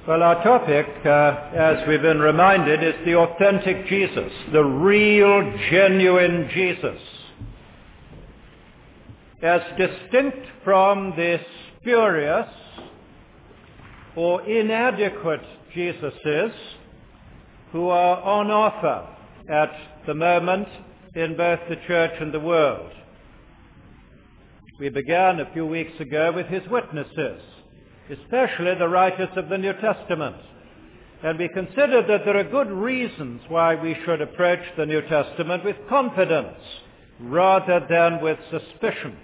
Well, our topic, as we've been reminded, is the authentic Jesus, the real, genuine Jesus. As distinct from the spurious or inadequate Jesuses who are on offer at the moment in both the church and the world. We began a few weeks ago with his witnesses, especially the writers of the New Testament. And we considered that there are good reasons why we should approach the New Testament with confidence rather than with suspicion.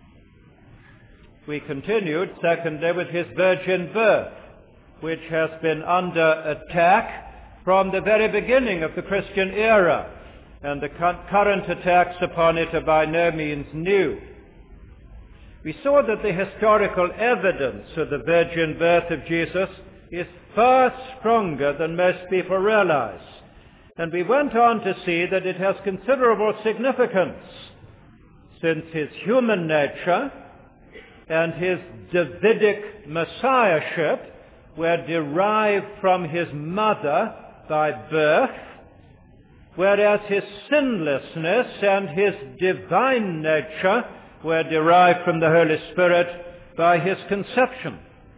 We continued, secondly, with his virgin birth, which has been under attack from the very beginning of the Christian era, and the current attacks upon it are by no means new. We saw that the historical evidence of the virgin birth of Jesus is far stronger than most people realize. And we went on to see that it has considerable significance, since his human nature and his Davidic messiahship were derived from his mother by birth, whereas his sinlessness and his divine nature were derived from the Holy Spirit by his conception.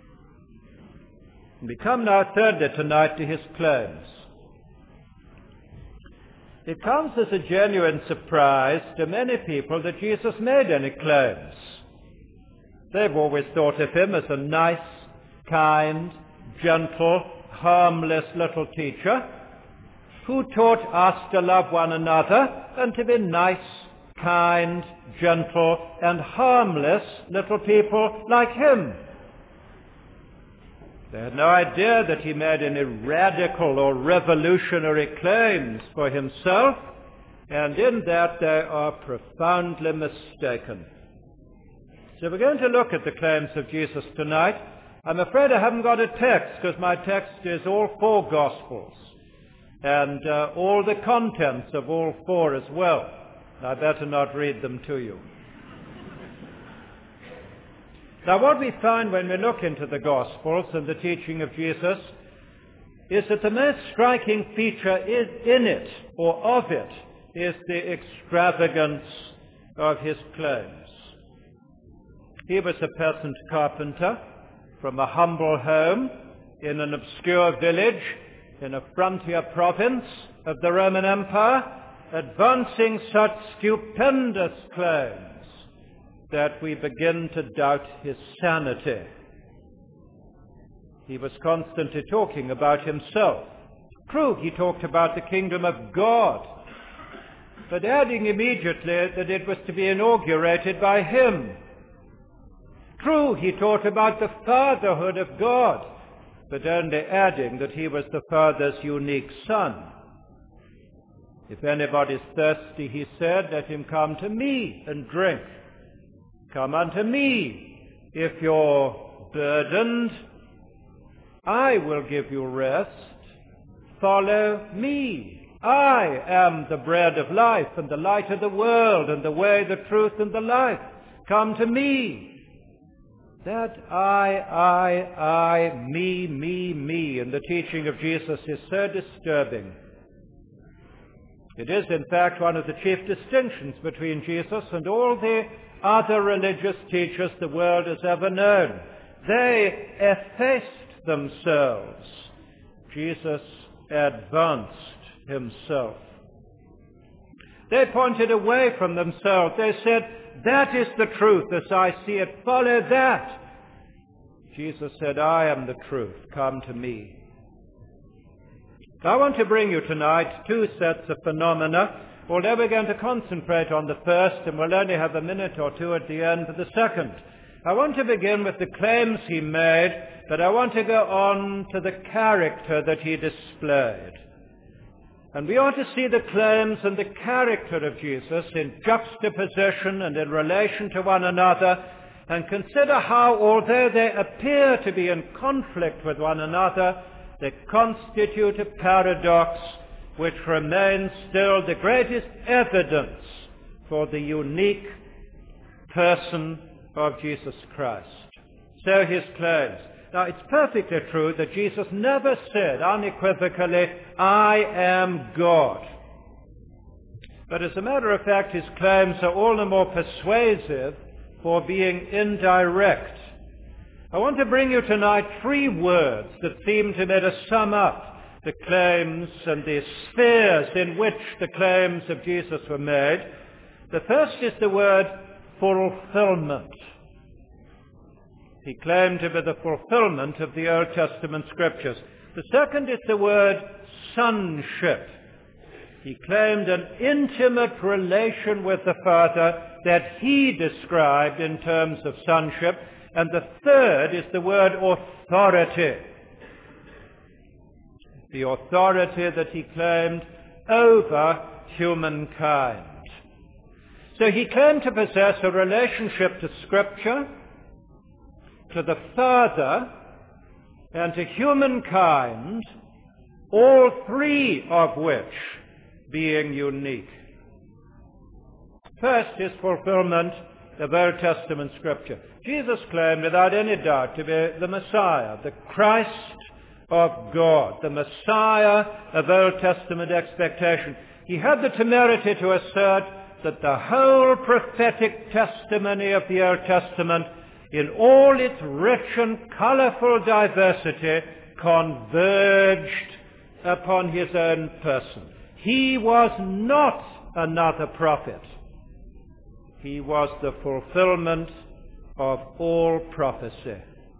We come now thirdly tonight to his claims. It comes as a genuine surprise to many people that Jesus made any claims. They've always thought of him as a nice, kind, gentle, harmless little teacher who taught us to love one another and to be nice, kind, gentle, and harmless little people like him. They had no idea that he made any radical or revolutionary claims for himself, and in that they are profoundly mistaken. So we're going to look at the claims of Jesus tonight. I'm afraid I haven't got a text, because my text is all four Gospels, and all the contents of all four as well. I better not read them to you. Now, what we find when we look into the Gospels and the teaching of Jesus is that the most striking feature in it, or of it, is the extravagance of his claims. He was a peasant carpenter from a humble home in an obscure village in a frontier province of the Roman Empire, advancing such stupendous claims that we begin to doubt his sanity. He was constantly talking about himself. True, he talked about the kingdom of God, but adding immediately that it was to be inaugurated by him. True, he taught about the fatherhood of God, but only adding that he was the Father's unique Son. If anybody's thirsty, he said, let him come to me and drink. Come unto me. If you're burdened, I will give you rest. Follow me. I am the bread of life and the light of the world and the way, the truth, and the life. Come to me. That I, me, in the teaching of Jesus is so disturbing. It is, in fact, one of the chief distinctions between Jesus and all the other religious teachers the world has ever known. They effaced themselves. Jesus advanced himself. They pointed away from themselves. They said, that is the truth as I see it. Follow that. Jesus said, I am the truth. Come to me. I want to bring you tonight two sets of phenomena, although we're going to concentrate on the first, and we'll only have a minute or two at the end for the second. I want to begin with the claims he made, but I want to go on to the character that he displayed. And we ought to see the claims and the character of Jesus in juxtaposition and in relation to one another, and consider how, although they appear to be in conflict with one another, they constitute a paradox which remains still the greatest evidence for the unique person of Jesus Christ. So his claims. Now, it's perfectly true that Jesus never said unequivocally, "I am God." But as a matter of fact, his claims are all the more persuasive for being indirect. I want to bring you tonight 3 words that seem to me to sum up the claims and the spheres in which the claims of Jesus were made. The first is the word fulfillment. He claimed to be the fulfillment of the Old Testament scriptures. The second is the word sonship. He claimed an intimate relation with the Father that he described in terms of sonship. And the third is the word authority. The authority that he claimed over humankind. So he claimed to possess a relationship to Scripture, to the Father, and to humankind, all 3 of which being unique. First is fulfillment of Old Testament Scripture. Jesus claimed without any doubt to be the Messiah, the Christ of God, the Messiah of Old Testament expectation. He had the temerity to assert that the whole prophetic testimony of the Old Testament, in all its rich and colorful diversity, converged upon his own person. He was not another prophet. He was the fulfillment of all prophecy.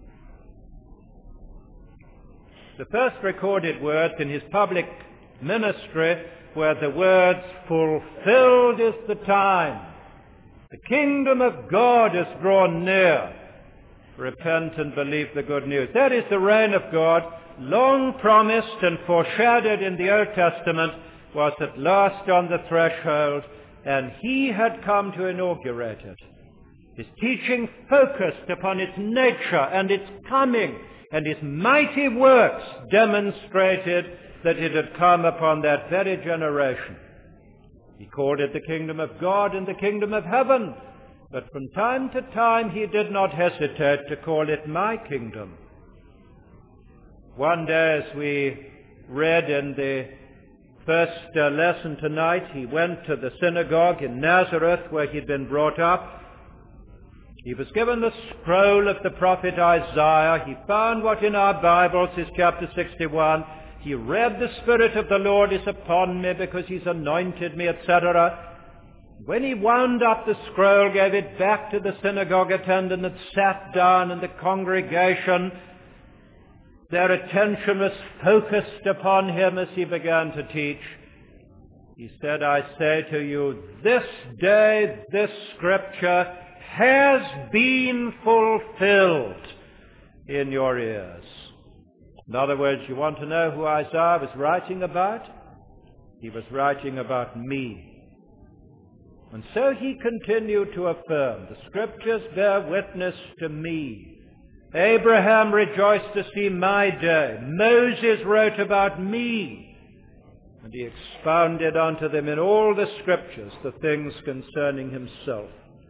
The first recorded words in his public ministry were the words, "Fulfilled is the time. The kingdom of God is drawn near. Repent and believe the good news." That is the reign of God, long promised and foreshadowed in the Old Testament, was at last on the threshold, and he had come to inaugurate it. His teaching focused upon its nature and its coming, and his mighty works demonstrated that it had come upon that very generation. He called it the kingdom of God and the kingdom of heaven, but from time to time he did not hesitate to call it my kingdom. One day, as we read in the first lesson tonight, he went to the synagogue in Nazareth where he'd been brought up. He was given the scroll of the prophet Isaiah. He found what in our Bibles is chapter 61. He read, "The Spirit of the Lord is upon me because he's anointed me," etc. When he wound up the scroll, gave it back to the synagogue attendant and sat down in the congregation, their attention was focused upon him as he began to teach. He said, "I say to you, this day this scripture has been fulfilled in your ears." In other words, you want to know who Isaiah was writing about? He was writing about me. And so he continued to affirm, "The scriptures bear witness to me. Abraham rejoiced to see my day. Moses wrote about me." And he expounded unto them in all the scriptures the things concerning himself.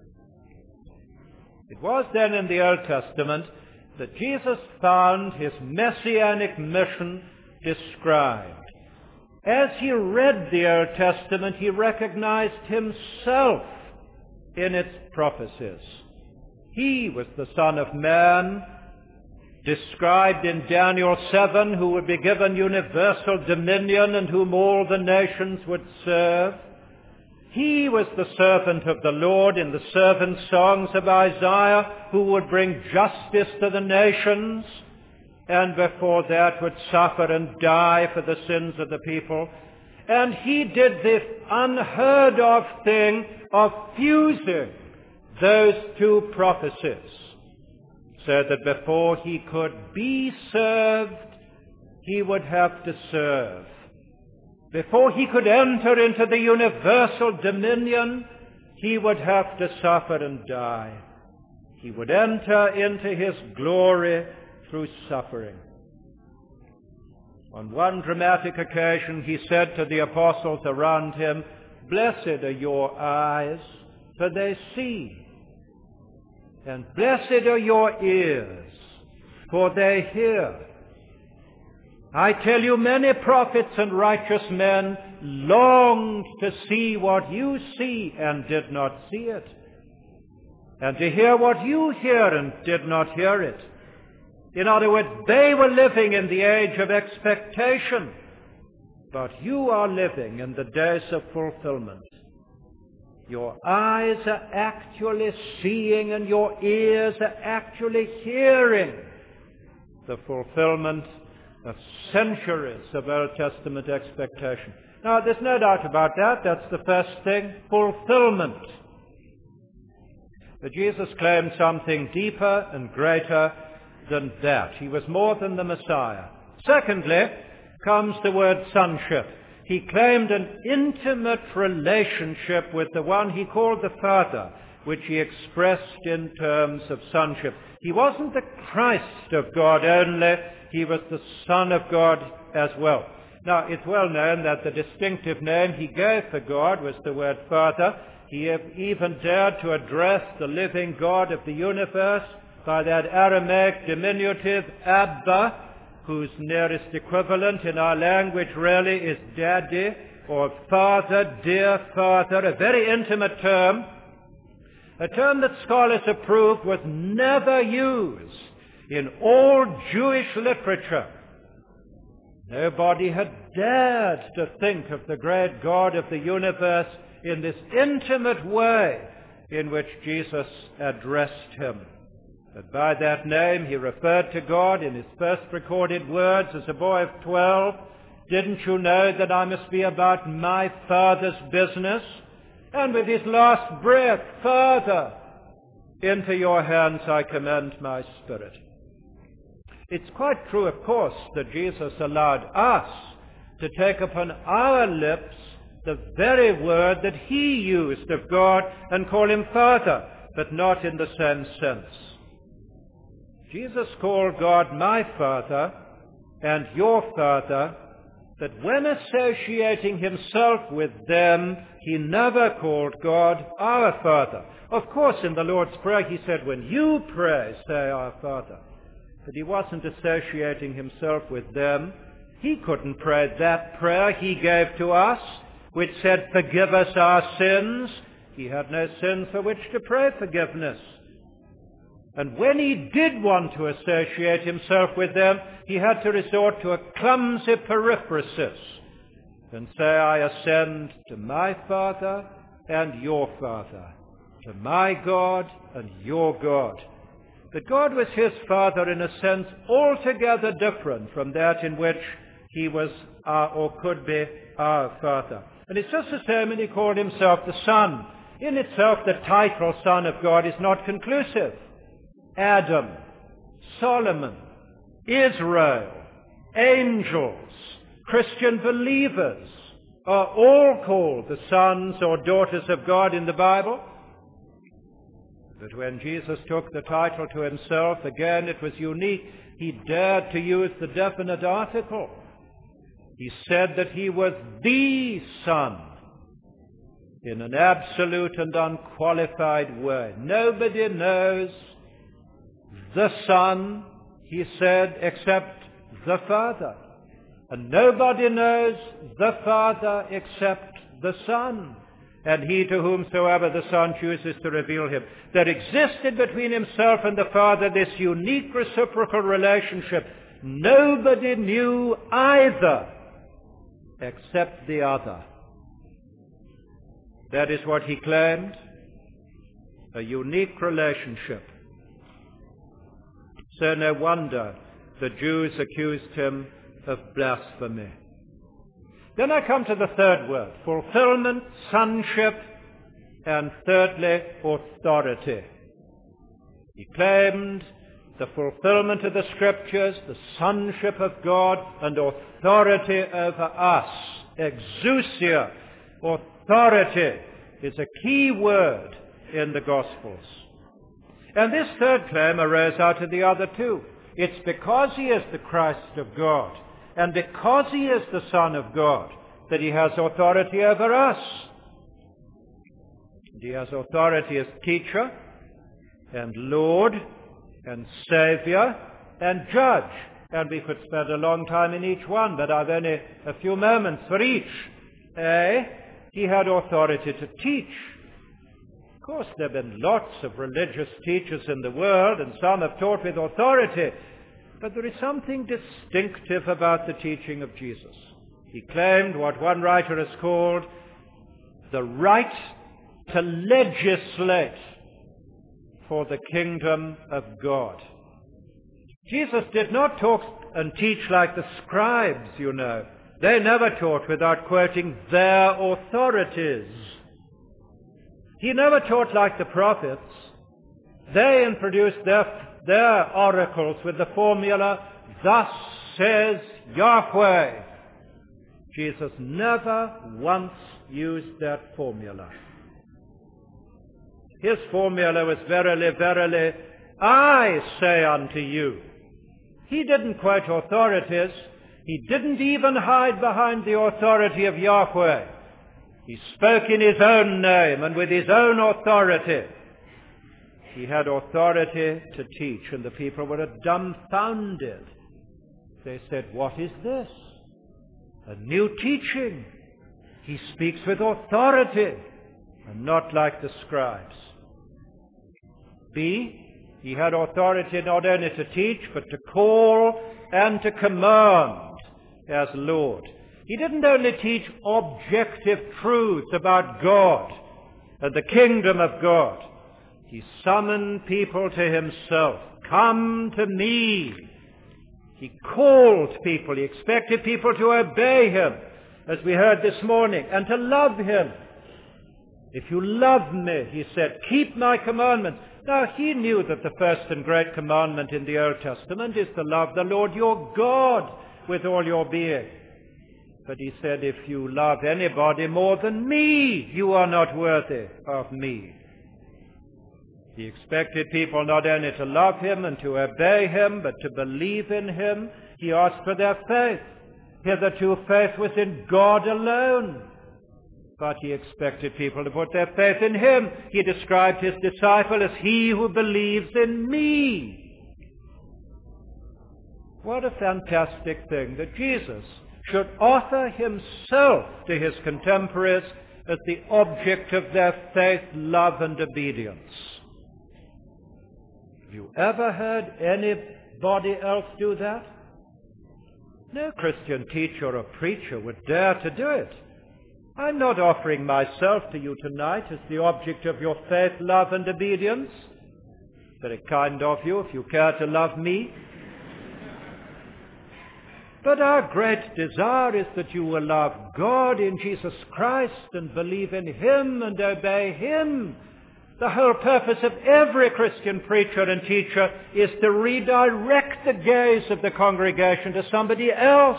It was then in the Old Testament that Jesus found his messianic mission described. As he read the Old Testament, he recognized himself in its prophecies. He was the Son of Man, described in Daniel 7, who would be given universal dominion and whom all the nations would serve. He was the servant of the Lord in the servant songs of Isaiah, who would bring justice to the nations, and before that would suffer and die for the sins of the people. And he did this unheard of thing of fusing those 2 prophecies, so that before he could be served, he would have to serve. Before he could enter into the universal dominion, he would have to suffer and die. He would enter into his glory through suffering. On one dramatic occasion, he said to the apostles around him, "Blessed are your eyes, for they see, and blessed are your ears, for they hear. I tell you, many prophets and righteous men longed to see what you see and did not see it, and to hear what you hear and did not hear it. In other words, they were living in the age of expectation, but you are living in the days of fulfillment. Your eyes are actually seeing and your ears are actually hearing the fulfillment of centuries of Old Testament expectation. Now, there's no doubt about that. That's the first thing, fulfillment. But Jesus claimed something deeper and greater than that. He was more than the Messiah. Secondly, comes the word sonship. He claimed an intimate relationship with the one he called the Father, which he expressed in terms of sonship. He wasn't the Christ of God only, he was the Son of God as well. Now, it's well known that the distinctive name he gave for God was the word Father. He even dared to address the living God of the universe by that Aramaic diminutive Abba, whose nearest equivalent in our language really is daddy or father, dear father, a very intimate term, a term that scholars have proved was never used in all Jewish literature. Nobody had dared to think of the great God of the universe in this intimate way in which Jesus addressed him. But by that name he referred to God in his first recorded words as a boy of 12. Didn't you know that I must be about my Father's business? And with his last breath, Father, into your hands I commend my spirit. It's quite true, of course, that Jesus allowed us to take upon our lips the very word that he used of God and call him Father, but not in the same sense. Jesus called God my Father and your Father, but when associating himself with them, he never called God our Father. Of course, in the Lord's Prayer, he said, when you pray, say our Father. But he wasn't associating himself with them. He couldn't pray that prayer he gave to us, which said, forgive us our sins. He had no sin for which to pray forgiveness. And when he did want to associate himself with them, he had to resort to a clumsy periphrasis and say, I ascend to my Father and your Father, to my God and your God. But God was his Father in a sense altogether different from that in which he was or could be our Father. And it's just the same when he called himself the Son. In itself, the title Son of God is not conclusive. Adam, Solomon, Israel, angels, Christian believers are all called the sons or daughters of God in the Bible. But when Jesus took the title to himself, again it was unique. He dared to use the definite article. He said that he was the Son in an absolute and unqualified way. Nobody knows the Son, he said, except the Father. And nobody knows the Father except the Son, and he to whomsoever the Son chooses to reveal him. There existed between himself and the Father this unique reciprocal relationship. Nobody knew either except the other. That is what he claimed, a unique relationship. So no wonder the Jews accused him of blasphemy. Then I come to the third word, fulfillment, sonship, and thirdly, authority. He claimed the fulfillment of the Scriptures, the sonship of God, and authority over us. Exousia, authority, is a key word in the Gospels. And this third claim arose out of the other two. It's because he is the Christ of God, and because he is the Son of God, that he has authority over us. He has authority as teacher and Lord and Savior and judge. And we could spend a long time in each one, but I've only a few moments for each. He had authority to teach. Of course, there have been lots of religious teachers in the world, and some have taught with authority. But there is something distinctive about the teaching of Jesus. He claimed what one writer has called the right to legislate for the kingdom of God. Jesus did not talk and teach like the scribes, you know. They never taught without quoting their authorities. He never taught like the prophets. They introduced their oracles with the formula, "Thus says Yahweh." Jesus never once used that formula. His formula was, "Verily, verily, I say unto you." He didn't quote authorities. He didn't even hide behind the authority of Yahweh. He spoke in his own name and with his own authority. He had authority to teach, and the people were dumbfounded. They said, "What is this? A new teaching. He speaks with authority and not like the scribes." B, he had authority not only to teach, but to call and to command as Lord. He didn't only teach objective truths about God and the kingdom of God. He summoned people to himself. "Come to me." He called people. He expected people to obey him, as we heard this morning, and to love him. "If you love me," he said, "keep my commandments." Now, he knew that the first and great commandment in the Old Testament is to love the Lord your God with all your being. But he said, "If you love anybody more than me, you are not worthy of me." He expected people not only to love him and to obey him, but to believe in him. He asked for their faith. Hitherto, faith was in God alone. But he expected people to put their faith in him. He described his disciple as "he who believes in me." What a fantastic thing that Jesus should offer himself to his contemporaries as the object of their faith, love, and obedience. Have you ever heard anybody else do that? No Christian teacher or preacher would dare to do it. I'm not offering myself to you tonight as the object of your faith, love, and obedience. Very kind of you if you care to love me. But our great desire is that you will love God in Jesus Christ and believe in him and obey him. The whole purpose of every Christian preacher and teacher is to redirect the gaze of the congregation to somebody else.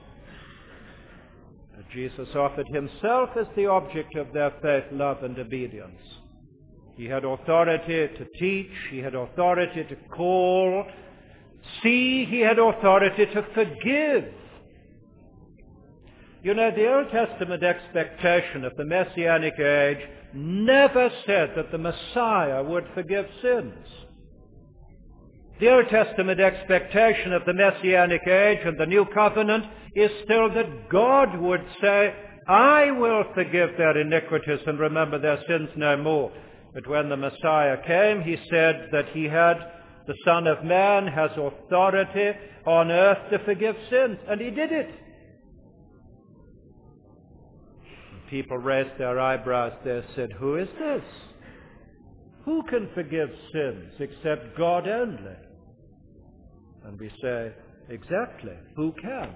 Jesus offered himself as the object of their faith, love, and obedience. He had authority to teach. He had authority to call. See, he had authority to forgive. You know, the Old Testament expectation of the Messianic age never said that the Messiah would forgive sins. The Old Testament expectation of the Messianic age and the New Covenant is still that God would say, "I will forgive their iniquities and remember their sins no more." But when the Messiah came, he said that the Son of Man has authority on earth to forgive sins, and he did it. And people raised their eyebrows. They said, "Who is this? Who can forgive sins except God only?" And we say, exactly, who can?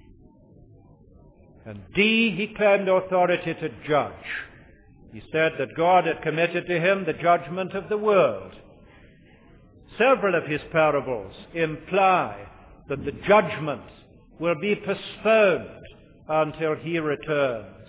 And D, he claimed authority to judge. He said that God had committed to him the judgment of the world. Several of his parables imply that the judgment will be postponed until he returns.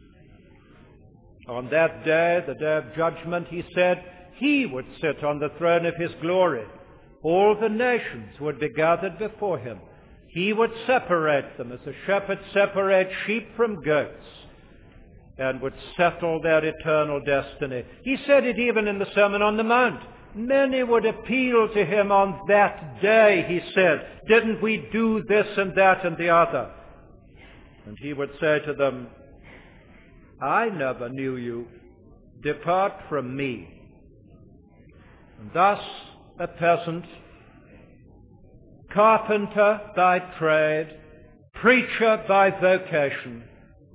On that day, the day of judgment, he said, he would sit on the throne of his glory. All the nations would be gathered before him. He would separate them as a shepherd separates sheep from goats, and would settle their eternal destiny. He said it even in the Sermon on the Mount. Many would appeal to him on that day, he said, "Didn't we do this and that and the other?" And he would say to them, "I never knew you. Depart from me." And thus a peasant, carpenter by trade, preacher by vocation,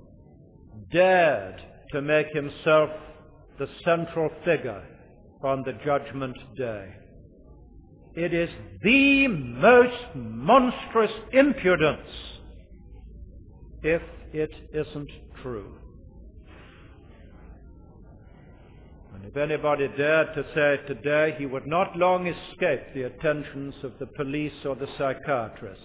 dared to make himself the central figure on the judgment day. It is the most monstrous impudence if it isn't true. And if anybody dared to say it today, he would not long escape the attentions of the police or the psychiatrists.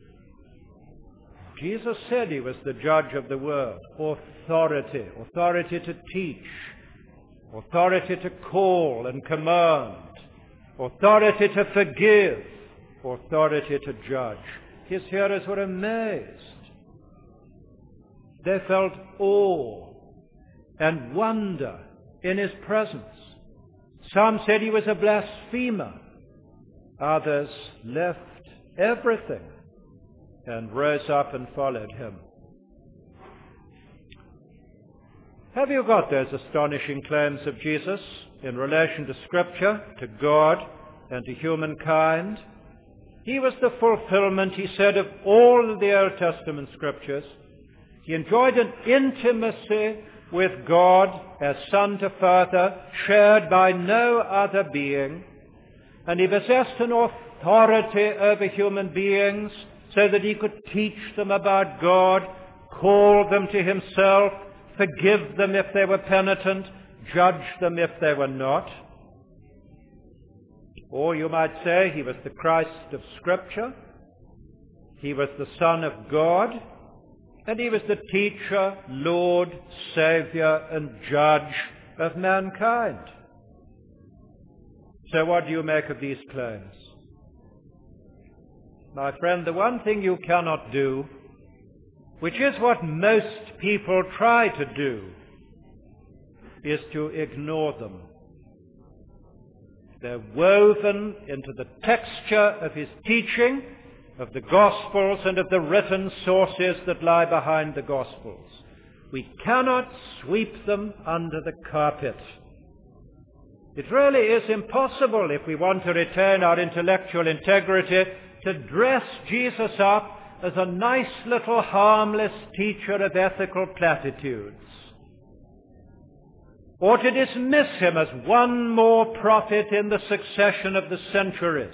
Jesus said he was the judge of the world. Authority to teach, authority to call and command, authority to forgive, authority to judge. His hearers were amazed. They felt awe and wonder in his presence. Some said he was a blasphemer. Others left everything and rose up and followed him. Have you got those astonishing claims of Jesus in relation to Scripture, to God, and to humankind? He was the fulfillment, he said, of all the Old Testament Scriptures. He enjoyed an intimacy with God as Son to Father, shared by no other being, and he possessed an authority over human beings so that he could teach them about God, call them to himself, forgive them if they were penitent, judge them if they were not. Or you might say he was the Christ of Scripture, he was the Son of God, and he was the teacher, Lord, Savior, and Judge of mankind. So what do you make of these claims? My friend, the one thing you cannot do, which is what most people try to do, is to ignore them. They're woven into the texture of his teaching, of the Gospels, and of the written sources that lie behind the Gospels. We cannot sweep them under the carpet. It really is impossible, if we want to retain our intellectual integrity, to dress Jesus up as a nice little harmless teacher of ethical platitudes, or to dismiss him as one more prophet in the succession of the centuries.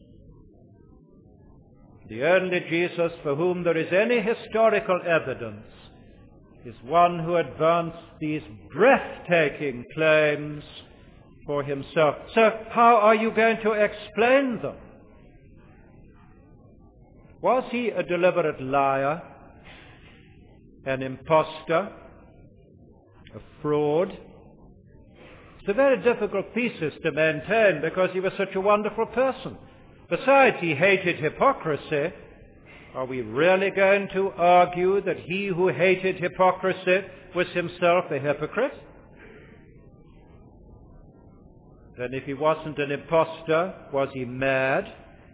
The only Jesus for whom there is any historical evidence is one who advanced these breathtaking claims for himself. So how are you going to explain them? Was he a deliberate liar, an impostor, a fraud? It's a very difficult thesis to maintain because he was such a wonderful person. Besides, he hated hypocrisy. Are we really going to argue that he who hated hypocrisy was himself a hypocrite? Then if he wasn't an impostor, was he mad?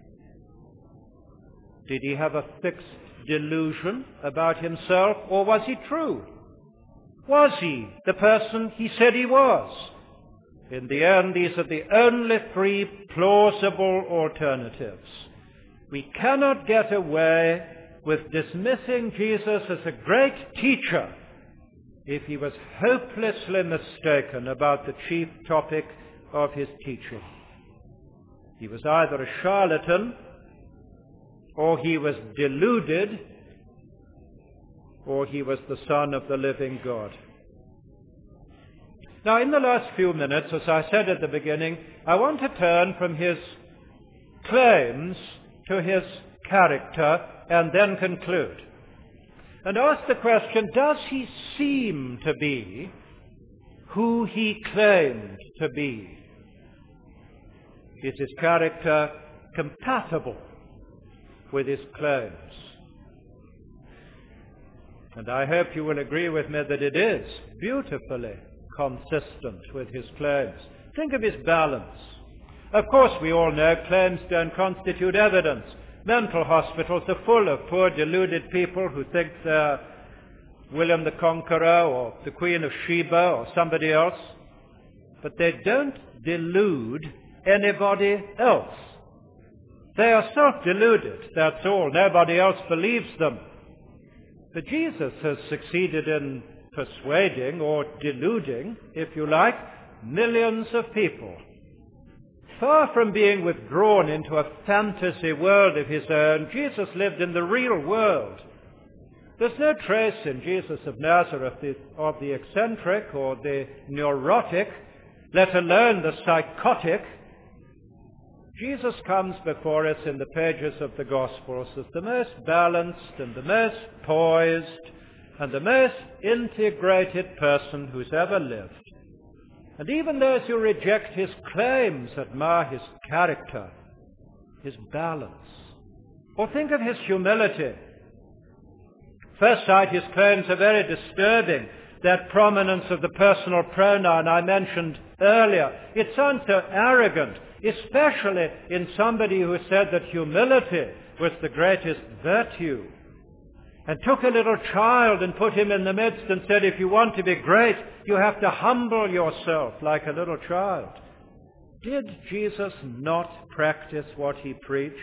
Did he have a fixed delusion about himself, or was he true? Was he the person he said he was? In the end, these are the only three plausible alternatives. We cannot get away with dismissing Jesus as a great teacher if he was hopelessly mistaken about the chief topic of his teaching. He was either a charlatan, or he was deluded, or he was the Son of the living God. Now, in the last few minutes, as I said at the beginning, I want to turn from his claims to his character and then conclude. And ask the question, does he seem to be who he claimed to be? Is his character compatible with his claims? And I hope you will agree with me that it is beautifully consistent with his claims. Think of his balance. Of course, we all know claims don't constitute evidence. Mental hospitals are full of poor, deluded people who think they're William the Conqueror or the Queen of Sheba or somebody else. But they don't delude anybody else. They are self-deluded, that's all. Nobody else believes them. But Jesus has succeeded in persuading, or deluding, if you like, millions of people. Far from being withdrawn into a fantasy world of his own, Jesus lived in the real world. There's no trace in Jesus of Nazareth of the eccentric or the neurotic, let alone the psychotic. Jesus comes before us in the pages of the Gospels as the most balanced and the most poised and the most integrated person who's ever lived. And even those who reject his claims admire his character, his balance. Or think of his humility. First sight, his claims are very disturbing. That prominence of the personal pronoun I mentioned earlier, it sounds so arrogant, especially in somebody who said that humility was the greatest virtue, and took a little child and put him in the midst and said, if you want to be great, you have to humble yourself like a little child. Did Jesus not practice what he preached?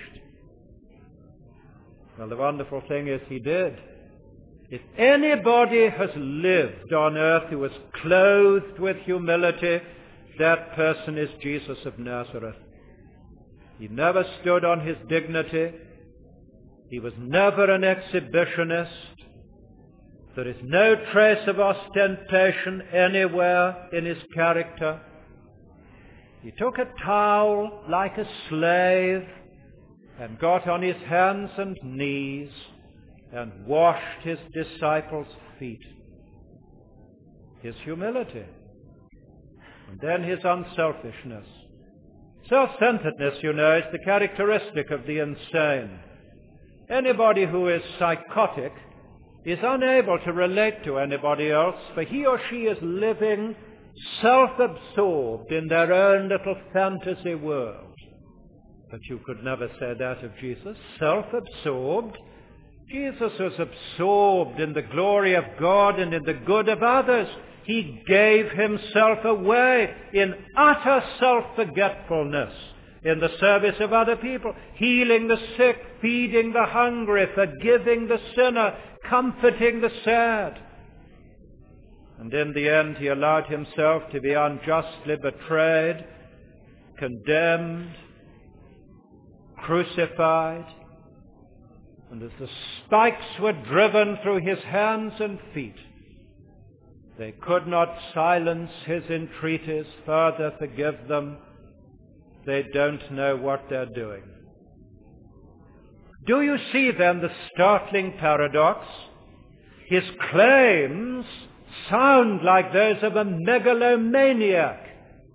Well, the wonderful thing is he did. If anybody has lived on earth who was clothed with humility, that person is Jesus of Nazareth. He never stood on his dignity. He was never an exhibitionist. There is no trace of ostentation anywhere in his character. He took a towel like a slave and got on his hands and knees and washed his disciples' feet. His humility. And then his unselfishness. Self-centeredness, you know, is the characteristic of the insane. Anybody who is psychotic is unable to relate to anybody else, for he or she is living self-absorbed in their own little fantasy world. But you could never say that of Jesus. Self-absorbed. Jesus was absorbed in the glory of God and in the good of others. He gave himself away in utter self-forgetfulness in the service of other people, healing the sick, feeding the hungry, forgiving the sinner, comforting the sad. And in the end, he allowed himself to be unjustly betrayed, condemned, crucified. And as the spikes were driven through his hands and feet, they could not silence his entreaties, Father, forgive them. They don't know what they're doing. Do you see then the startling paradox? His claims sound like those of a megalomaniac,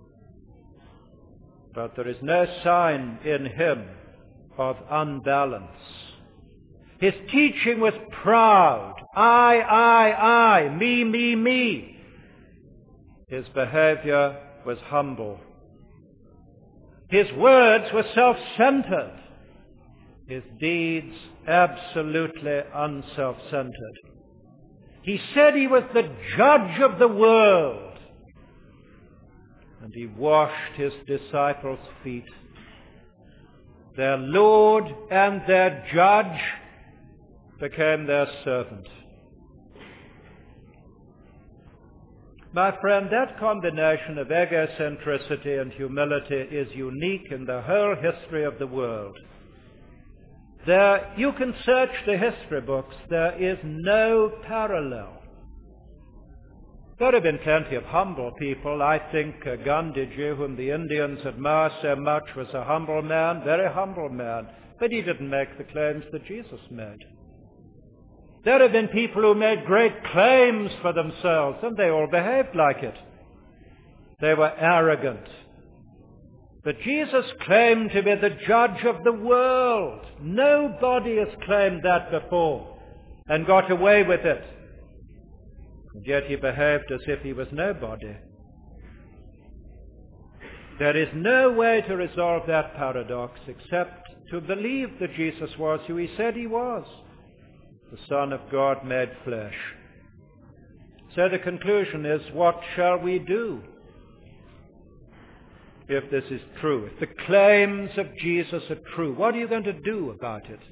but there is no sign in him of unbalance. His teaching was proud. I, me. His behavior was humble. His words were self-centered. His deeds absolutely unself-centered. He said he was the judge of the world. And he washed his disciples' feet. Their Lord and their judge became their servant. My friend, that combination of egocentricity and humility is unique in the whole history of the world. You can search the history books. There is no parallel. There have been plenty of humble people. I think Gandhiji, whom the Indians admire so much, was a humble man, very humble man. But he didn't make the claims that Jesus made. There have been people who made great claims for themselves, and they all behaved like it. They were arrogant. But Jesus claimed to be the judge of the world. Nobody has claimed that before and got away with it. And yet he behaved as if he was nobody. There is no way to resolve that paradox except to believe that Jesus was who he said he was, the Son of God made flesh. So the conclusion is, what shall we do if this is true? If the claims of Jesus are true, what are you going to do about it?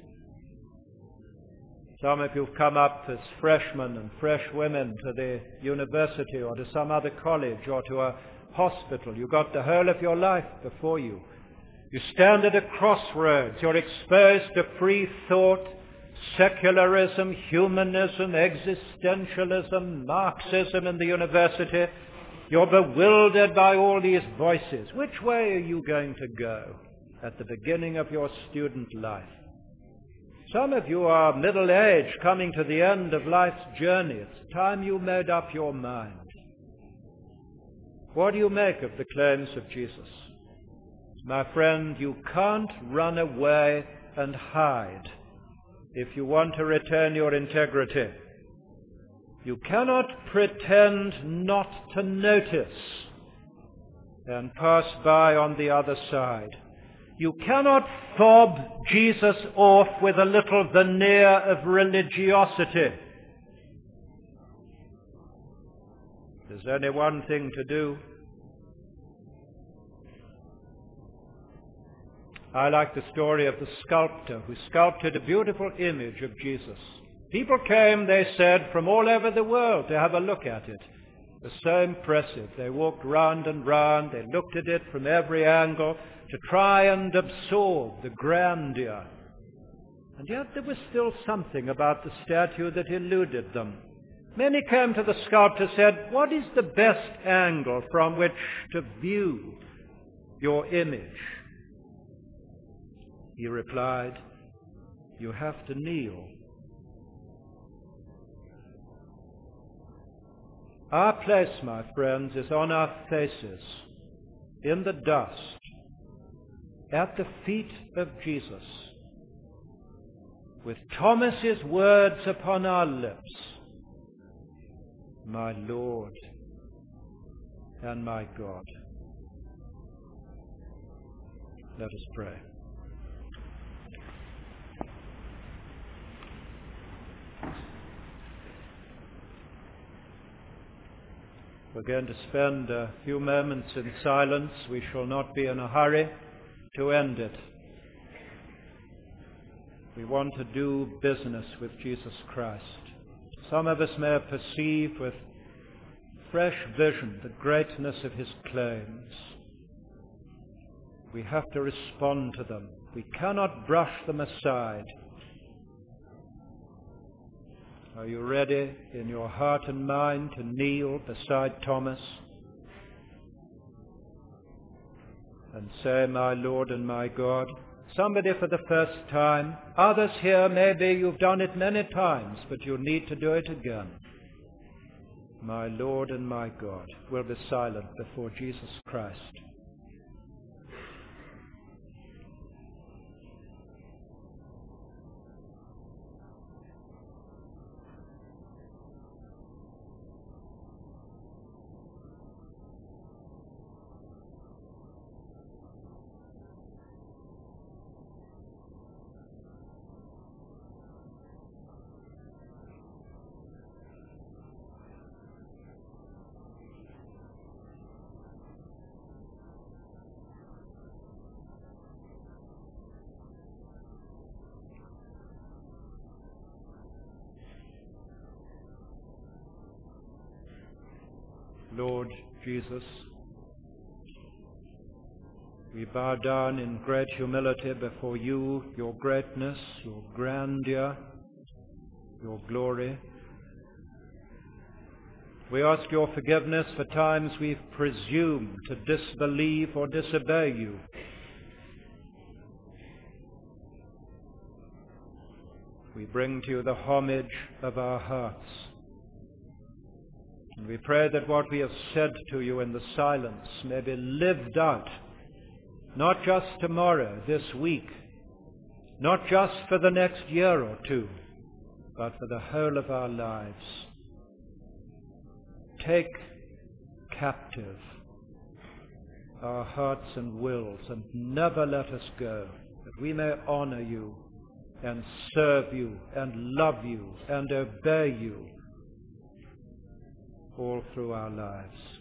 Some of you have come up as freshmen and fresh women to the university or to some other college or to a hospital. You've got the whole of your life before you. You stand at a crossroads. You're exposed to free thought, secularism, humanism, existentialism, Marxism in the university. You're bewildered by all these voices. Which way are you going to go at the beginning of your student life? Some of you are middle-aged, coming to the end of life's journey. It's time you made up your mind. What do you make of the claims of Jesus? My friend, you can't run away and hide if you want to retain your integrity. You cannot pretend not to notice and pass by on the other side. You cannot fob Jesus off with a little veneer of religiosity. There's only one thing to do. I like the story of the sculptor who sculpted a beautiful image of Jesus. People came, they said, from all over the world to have a look at it. It was so impressive. They walked round and round. They looked at it from every angle to try and absorb the grandeur. And yet there was still something about the statue that eluded them. Many came to the sculptor and said, "What is the best angle from which to view your image?" He replied, "You have to kneel." Our place, my friends, is on our faces, in the dust, at the feet of Jesus, with Thomas's words upon our lips, "My Lord and my God." Let us pray. We're going to spend a few moments in silence. We shall not be in a hurry to end it. We want to do business with Jesus Christ. Some of us may perceive with fresh vision the greatness of his claims. We have to respond to them. We cannot brush them aside. Are you ready in your heart and mind to kneel beside Thomas and say, "My Lord and my God"? Somebody for the first time. Others here, maybe you've done it many times, but you need to do it again. "My Lord and my God." We'll be silent before Jesus Christ. Lord Jesus, we bow down in great humility before you, your greatness, your grandeur, your glory. We ask your forgiveness for times we've presumed to disbelieve or disobey you. We bring to you the homage of our hearts. And we pray that what we have said to you in the silence may be lived out, not just tomorrow, this week, not just for the next year or two, but for the whole of our lives. Take captive our hearts and wills, and never let us go, that we may honor you and serve you and love you and obey you all through our lives.